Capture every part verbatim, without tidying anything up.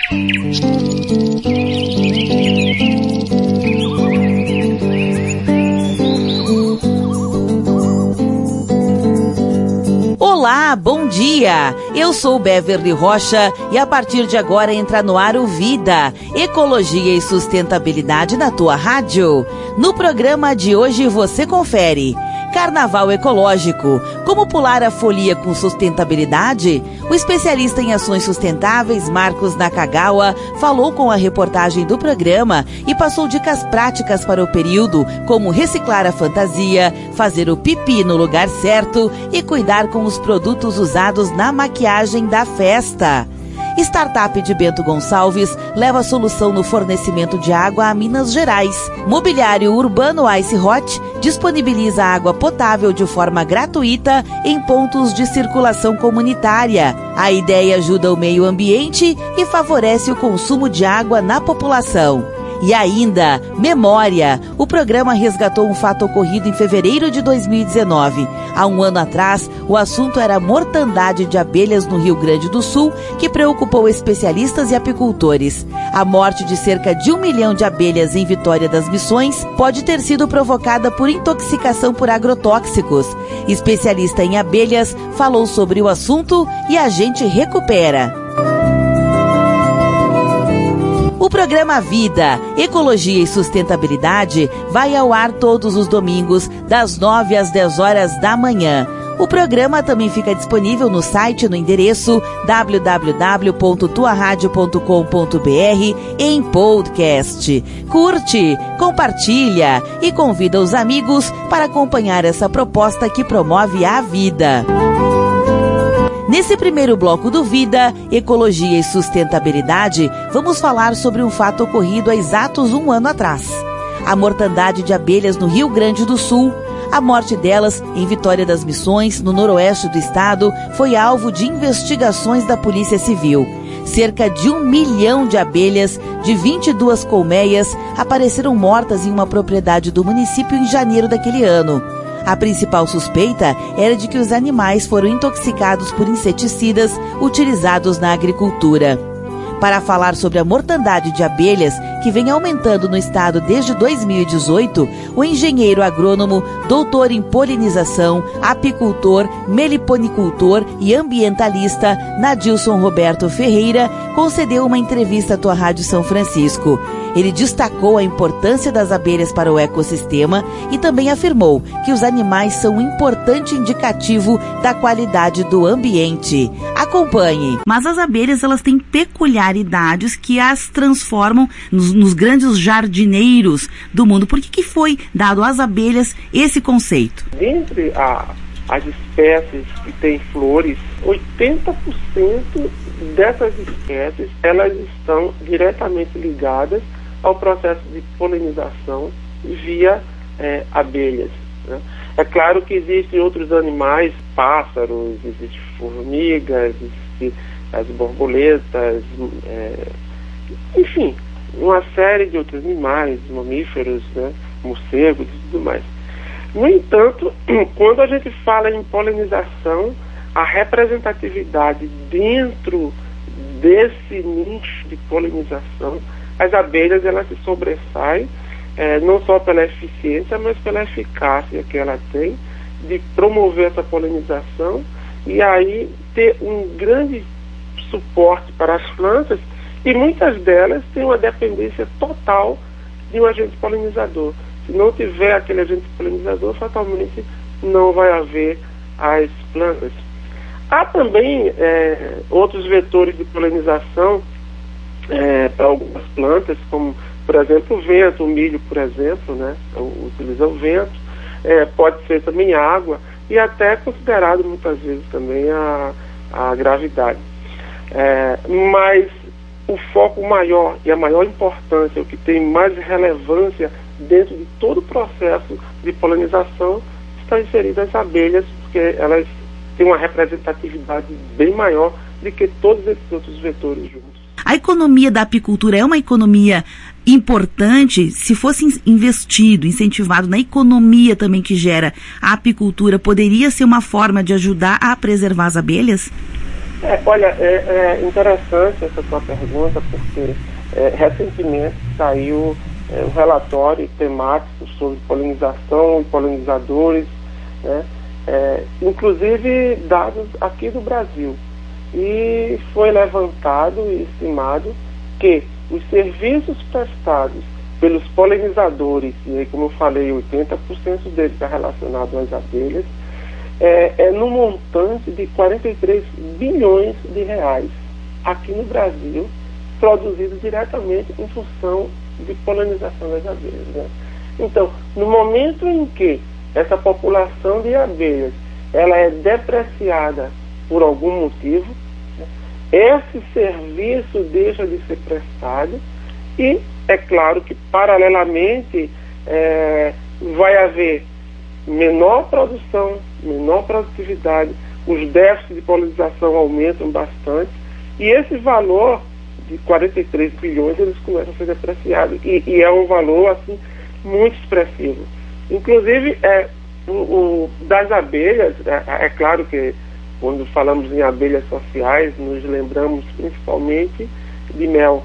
Olá, bom dia! Eu sou Beverly Rocha e a partir de agora entra no ar o Vida, Ecologia e Sustentabilidade na tua rádio. No programa de hoje você confere: Carnaval Ecológico, como pular a folia com sustentabilidade? O especialista em ações sustentáveis, Marcos Nakagawa, falou com a reportagem do programa e passou dicas práticas para o período, como reciclar a fantasia, fazer o pipi no lugar certo e cuidar com os produtos usados na maquiagem da festa. Startup de Bento Gonçalves leva solução no fornecimento de água a Minas Gerais. Mobiliário Urbano Ice Hot disponibiliza água potável de forma gratuita em pontos de circulação comunitária. A ideia ajuda o meio ambiente e favorece o consumo de água na população. E ainda, Memória. O programa resgatou um fato ocorrido em fevereiro de dois mil e dezenove. Há um ano atrás, o assunto era a mortandade de abelhas no Rio Grande do Sul, que preocupou especialistas e apicultores. A morte de cerca de um milhão de abelhas em Vitória das Missões pode ter sido provocada por intoxicação por agrotóxicos. Especialista em abelhas falou sobre o assunto e a gente recupera. O programa Vida, Ecologia e Sustentabilidade vai ao ar todos os domingos, das nove às dez horas da manhã. O programa também fica disponível no site no endereço w w w ponto tua rádio ponto com ponto b r em podcast. Curte, compartilha e convida os amigos para acompanhar essa proposta que promove a vida. Nesse primeiro bloco do Vida, Ecologia e Sustentabilidade, vamos falar sobre um fato ocorrido há exatos um ano atrás. A mortandade de abelhas no Rio Grande do Sul. A morte delas em Vitória das Missões, no noroeste do estado, foi alvo de investigações da Polícia Civil. Cerca de um milhão de abelhas de vinte e duas colmeias apareceram mortas em uma propriedade do município em janeiro daquele ano. A principal suspeita era de que os animais foram intoxicados por inseticidas utilizados na agricultura. Para falar sobre a mortandade de abelhas, que vem aumentando no estado desde dois mil e dezoito, o engenheiro agrônomo, doutor em polinização, apicultor, meliponicultor e ambientalista Nadilson Roberto Ferreira concedeu uma entrevista à tua Rádio São Francisco. Ele destacou a importância das abelhas para o ecossistema e também afirmou que os animais são um importante indicativo da qualidade do ambiente. Acompanhe. Mas as abelhas, elas têm peculiaridades que as transformam nos, nos grandes jardineiros do mundo. Por que que foi dado às abelhas esse conceito? Dentre a, as espécies que têm flores, oitenta por cento dessas espécies, elas estão diretamente ligadas ao processo de polinização via é, abelhas, né? É claro que existem outros animais, pássaros, existem formigas, existem as borboletas, é, enfim, uma série de outros animais, mamíferos, né, morcegos e tudo mais. No entanto, quando a gente fala em polinização, a representatividade dentro desse nicho de polinização, as abelhas, elas se sobressaem, é, não só pela eficiência, mas pela eficácia que ela tem de promover essa polinização e aí ter um grande suporte para as plantas, e muitas delas têm uma dependência total de um agente polinizador. Se não tiver aquele agente polinizador, fatalmente não vai haver as plantas. Há também é, outros vetores de polinização é, para algumas plantas, como, por exemplo, o vento, o milho, por exemplo, né, utiliza o vento, é, pode ser também água, e até considerado muitas vezes também a, a gravidade. É, mas o foco maior e a maior importância, o que tem mais relevância dentro de todo o processo de polinização, está inserido as abelhas, porque elas têm uma representatividade bem maior do que todos esses outros vetores juntos. A economia da apicultura é uma economia importante. Se fosse investido, incentivado na economia também que gera a apicultura, poderia ser uma forma de ajudar a preservar as abelhas? É, olha, é, é interessante essa sua pergunta, porque é, recentemente saiu é, um relatório temático sobre polinização e polinizadores, né, é, inclusive dados aqui do Brasil. E foi levantado e estimado que os serviços prestados pelos polinizadores, e aí, como eu falei, oitenta por cento deles está relacionado às abelhas, é, é no montante de quarenta e três bilhões de reais aqui no Brasil, produzidos diretamente em função de polinização das abelhas, né? Então, no momento em que essa população de abelhas ela é depreciada por algum motivo, né, esse serviço deixa de ser prestado e é claro que paralelamente é, vai haver menor produção, menor produtividade, os déficits de polinização aumentam bastante e esse valor de quarenta e três bilhões eles começam a ser depreciados e, e é um valor assim muito expressivo. Inclusive é, o, o, das abelhas, é, é claro que quando falamos em abelhas sociais nos lembramos principalmente de mel.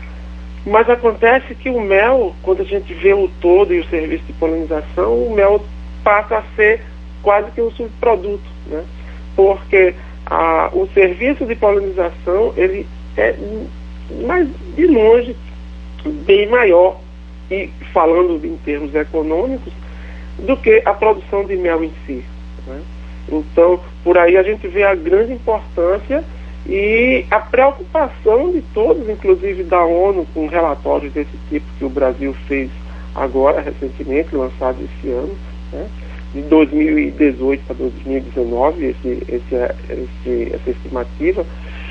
Mas acontece que o mel, quando a gente vê o todo e o serviço de polinização, o mel passa a ser quase que um subproduto, né? Porque a, o serviço de polinização, ele é mais de longe bem maior, e falando em termos econômicos, do que a produção de mel em si, né? Então, por aí a gente vê a grande importância e a preocupação de todos, inclusive da ONU, com relatórios desse tipo que o Brasil fez agora, recentemente, lançado esse ano, né, de dois mil e dezoito para dois mil e dezenove, esse, esse, esse, essa estimativa,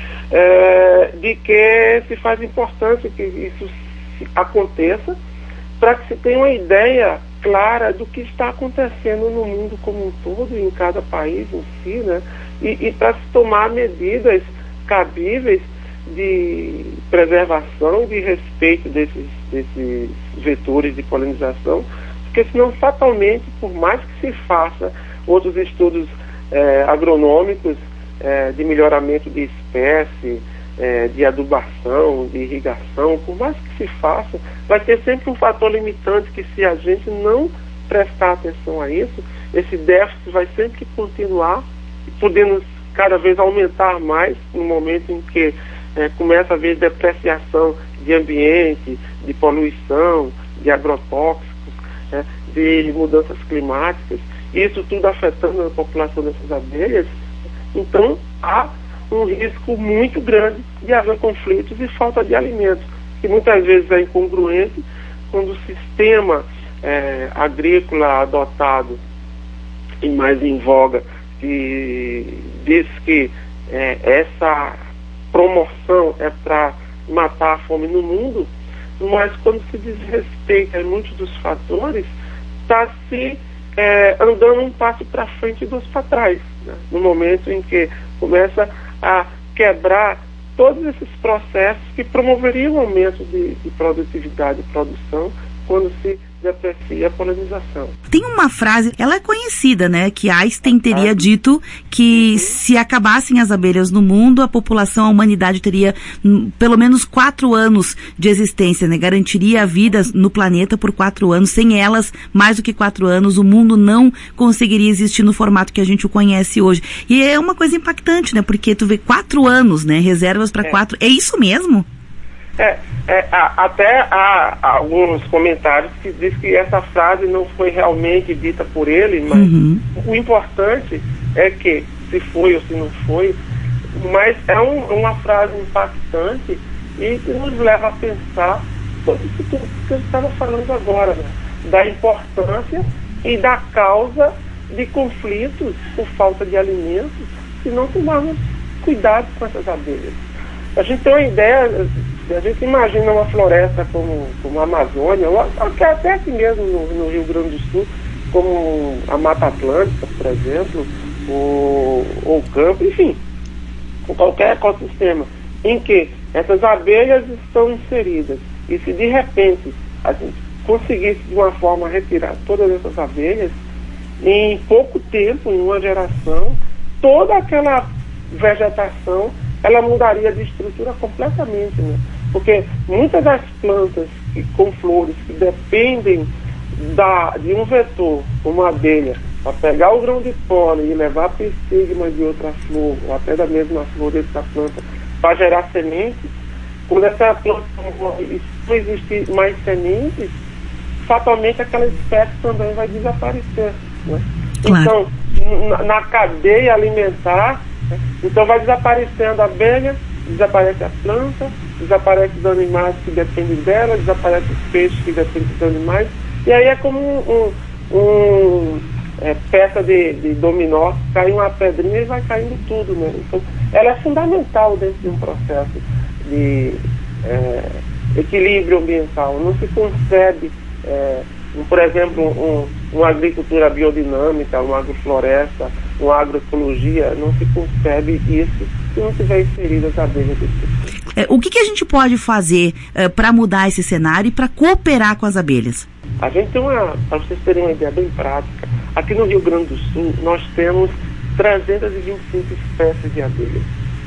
é, de que se faz importância que isso aconteça, para que se tenha uma ideia clara do que está acontecendo no mundo como um todo, em cada país em si, né, e, e para se tomar medidas cabíveis de preservação, de respeito desses, desses vetores de polinização, porque senão fatalmente, por mais que se faça outros estudos eh, agronômicos eh, de melhoramento de espécie, eh, de adubação, de irrigação, por mais que se faça, vai ter sempre um fator limitante que, se a gente não prestar atenção a isso, esse déficit vai sempre continuar, podendo cada vez aumentar mais no momento em que é, começa a haver depreciação de ambiente, de poluição, de agrotóxicos, é, de mudanças climáticas, isso tudo afetando a população dessas abelhas. Então há um risco muito grande de haver conflitos e falta de alimentos, que muitas vezes é incongruente quando o sistema é, agrícola adotado e mais em voga que diz que é, essa promoção é para matar a fome no mundo, mas quando se desrespeita muitos dos fatores, está se é, andando um passo para frente e dois para trás, né? No momento em que começa a quebrar todos esses processos que promoveriam o aumento de, de produtividade e produção quando se deprecia a polinização. Tem uma frase, ela é conhecida, né, que Einstein teria ah. dito que uhum. se acabassem as abelhas no mundo, a população, a humanidade teria m, pelo menos quatro anos de existência, né, garantiria a vida no planeta por quatro anos. Sem elas, mais do que quatro anos, o mundo não conseguiria existir no formato que a gente o conhece hoje. E é uma coisa impactante, né, porque tu vê quatro anos, né, reservas para é. quatro, é isso mesmo? É, é, até há alguns comentários que dizem que essa frase não foi realmente dita por ele, mas uhum. o importante é que, se foi ou se não foi, mas é um, uma frase impactante e que nos leva a pensar sobre isso tudo que eu estava falando agora, né? Da importância e da causa de conflitos por falta de alimentos, se não tomarmos cuidado com essas abelhas. A gente tem uma ideia, a gente imagina uma floresta como, como a Amazônia, ou até aqui mesmo no, no Rio Grande do Sul, como a Mata Atlântica, por exemplo, ou, ou o campo, enfim, qualquer ecossistema, em que essas abelhas estão inseridas. E se de repente a gente conseguisse de uma forma retirar todas essas abelhas, em pouco tempo, em uma geração, toda aquela vegetação, ela mudaria de estrutura completamente, né? Porque muitas das plantas que, com flores que dependem da, de um vetor, como a abelha, para pegar o grão de pólen e levar para estigma de outra flor, ou até da mesma flor dentro da planta, para gerar sementes, quando essa planta não existir mais sementes, fatalmente aquela espécie também vai desaparecer, né? Claro. Então, na, na cadeia alimentar, né? Então vai desaparecendo a abelha, desaparece a planta, desaparece os animais que dependem dela, desaparece os peixes que dependem dos animais, e aí é como um, um, um é, peça de, de dominó, cai uma pedrinha e vai caindo tudo, né? Então, ela é fundamental dentro de um processo de é, equilíbrio ambiental. Não se concebe, é, um, por exemplo, um, uma agricultura biodinâmica, uma agrofloresta, uma agroecologia, não se concebe isso se não tiver inseridas as abelhas desse tipo. É, o que, que a gente pode fazer é, para mudar esse cenário e para cooperar com as abelhas? A gente tem uma, para vocês terem uma ideia bem prática, aqui no Rio Grande do Sul nós temos trezentas e vinte e cinco espécies de abelhas.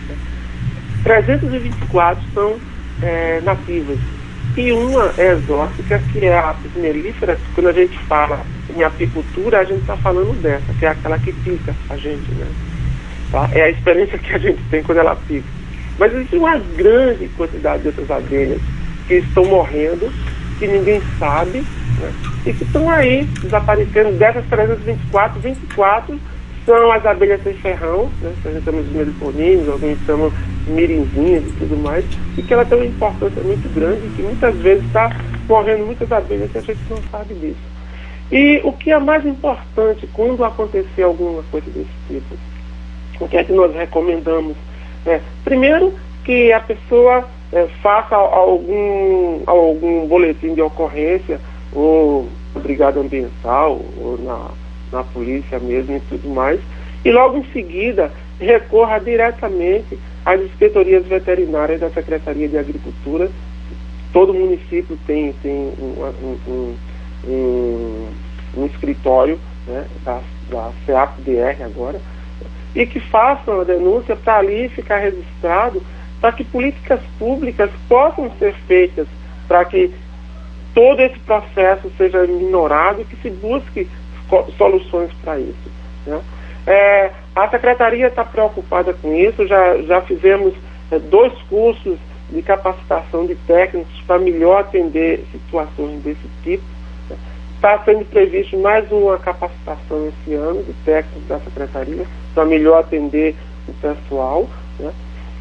trezentas e vinte e quatro são é, nativas e uma é exótica, que é a apis mellifera. Quando a gente fala em apicultura, a gente está falando dessa, que é aquela que pica a gente, né? Tá? É a experiência que a gente tem quando ela pica. Mas existe uma grande quantidade dessas abelhas que estão morrendo, que ninguém sabe, né? E que estão aí desaparecendo. Dessas trezentas e vinte e quatro, vinte e quatro são as abelhas sem ferrão, né? Que a gente chama de meliponinhos, alguns chamam mirinzinhas e tudo mais, e que ela tem uma importância muito grande, e que muitas vezes está morrendo muitas abelhas que a gente não sabe disso. E o que é mais importante quando acontecer alguma coisa desse tipo, o que é que nós recomendamos? É, primeiro, que a pessoa é, faça algum, algum boletim de ocorrência, ou na brigada ambiental, ou na, na polícia mesmo e tudo mais, e logo em seguida recorra diretamente às inspetorias veterinárias da Secretaria de Agricultura. Todo município tem, tem um, um, um, um escritório, né, da, da C A P D R agora, e que façam a denúncia para ali ficar registrado, para que políticas públicas possam ser feitas, para que todo esse processo seja minorado e que se busque soluções para isso, né? É, a Secretaria está preocupada com isso, já, já fizemos é, dois cursos de capacitação de técnicos para melhor atender situações desse tipo. Está sendo previsto mais uma capacitação esse ano de técnicos da Secretaria para melhor atender o pessoal, né?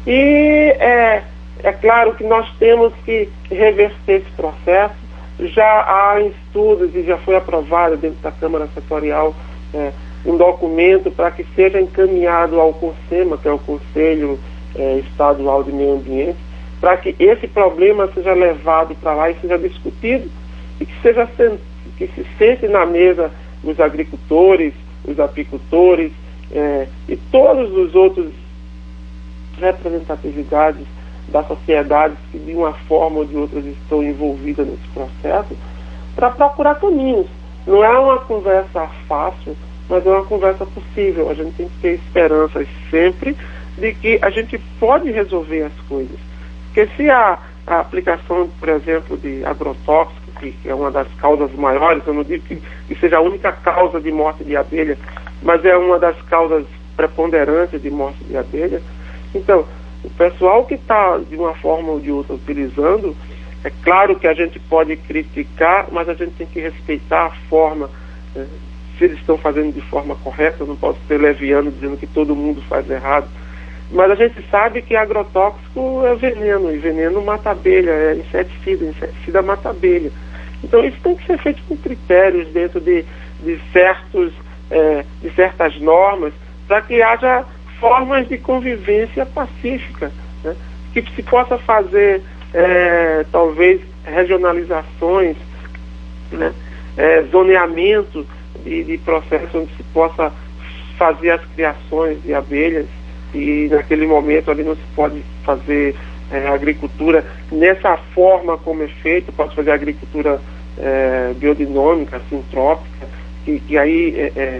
E é, é claro que nós temos que reverter esse processo. Já há estudos e já foi aprovado dentro da Câmara Setorial é, um documento para que seja encaminhado ao CONSEMA, que é o Conselho é, Estadual de Meio Ambiente, para que esse problema seja levado para lá e seja discutido, e que seja que se sente na mesa os agricultores, os apicultores é, e todos os outros representatividades da sociedade que de uma forma ou de outra estão envolvidas nesse processo, para procurar caminhos. Não é uma conversa fácil, mas é uma conversa possível. A gente tem que ter esperança sempre de que a gente pode resolver as coisas. Porque se a, a aplicação, por exemplo, de agrotóxicos, que é uma das causas maiores, eu não digo que, que seja a única causa de morte de abelha, mas é uma das causas preponderantes de morte de abelha. Então, o pessoal que está, de uma forma ou de outra, utilizando, é claro que a gente pode criticar, mas a gente tem que respeitar a forma, né? Se eles estão fazendo de forma correta, eu não posso ser leviano dizendo que todo mundo faz errado. Mas a gente sabe que agrotóxico é veneno, e veneno mata abelha, é inseticida, inseticida mata abelha. Então isso tem que ser feito com critérios dentro de, de, certos, é, de certas normas, para que haja formas de convivência pacífica, né? Que se possa fazer, é, talvez, regionalizações, né? É, zoneamento de, de processo onde se possa fazer as criações de abelhas, e naquele momento ali não se pode fazer é, agricultura nessa forma como é feito, pode fazer agricultura é, biodinâmica, sintrópica, que, que aí é, é,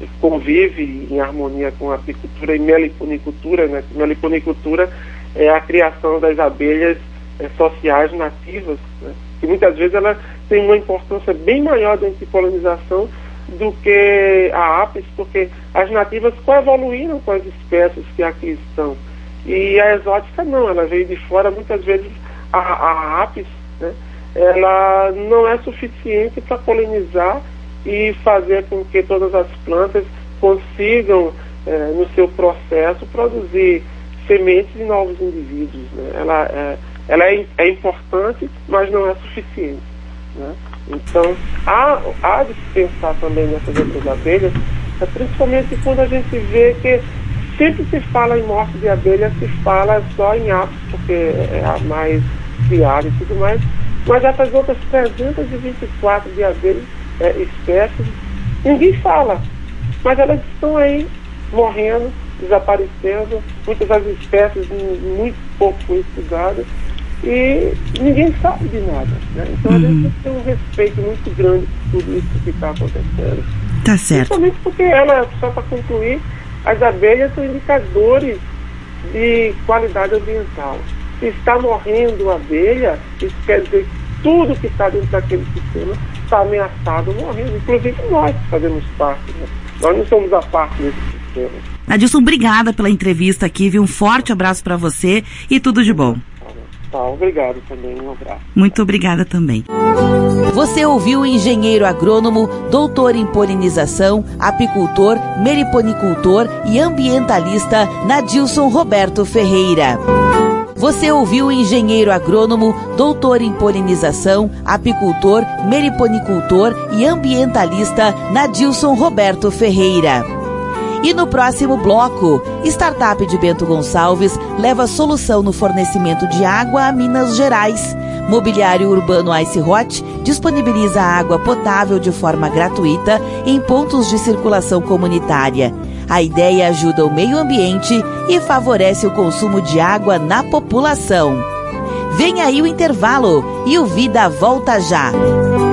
convive em harmonia com a apicultura e meliponicultura, né? Meliponicultura é a criação das abelhas é, sociais nativas, né? E muitas vezes ela tem uma importância bem maior dentro de polinização do que a apis, porque as nativas coevoluíram com as espécies que aqui estão. E a exótica não, ela veio de fora. Muitas vezes a, a apis, né, ela não é suficiente para polinizar e fazer com que todas as plantas consigam, é, no seu processo, produzir sementes de novos indivíduos, né? Ela, é, ela é, é importante, mas não é suficiente, né? Então, há, há de se pensar também nessas outras abelhas, é, principalmente quando a gente vê que sempre se fala em morte de abelha, se fala só em apis, porque é a mais criada e tudo mais, mas essas outras trezentas e vinte e quatro de abelhas, é, espécies, ninguém fala, mas elas estão aí morrendo, desaparecendo, muitas das espécies muito pouco estudadas, e ninguém sabe de nada, né? Então uhum. a gente tem um respeito muito grande por tudo isso que está acontecendo. Tá certo. Principalmente porque ela, só para concluir, as abelhas são indicadores de qualidade ambiental. Se está morrendo a abelha, isso quer dizer que tudo que está dentro daquele sistema está ameaçado morrendo, inclusive nós que fazemos parte, né? Nós não somos a parte desse sistema. Adilson, obrigada pela entrevista aqui, viu? Um forte abraço para você e tudo de bom. Tá, obrigado também, um abraço. Muito obrigada também. Você ouviu o engenheiro agrônomo, doutor em polinização, apicultor, meliponicultor e ambientalista Nadilson Roberto Ferreira. Você ouviu o engenheiro agrônomo, doutor em polinização, apicultor, meliponicultor e ambientalista Nadilson Roberto Ferreira. E no próximo bloco, startup de Bento Gonçalves leva solução no fornecimento de água a Minas Gerais. Mobiliário Urbano Ice Hot disponibiliza água potável de forma gratuita em pontos de circulação comunitária. A ideia ajuda o meio ambiente e favorece o consumo de água na população. Vem aí o intervalo e o Vida volta já.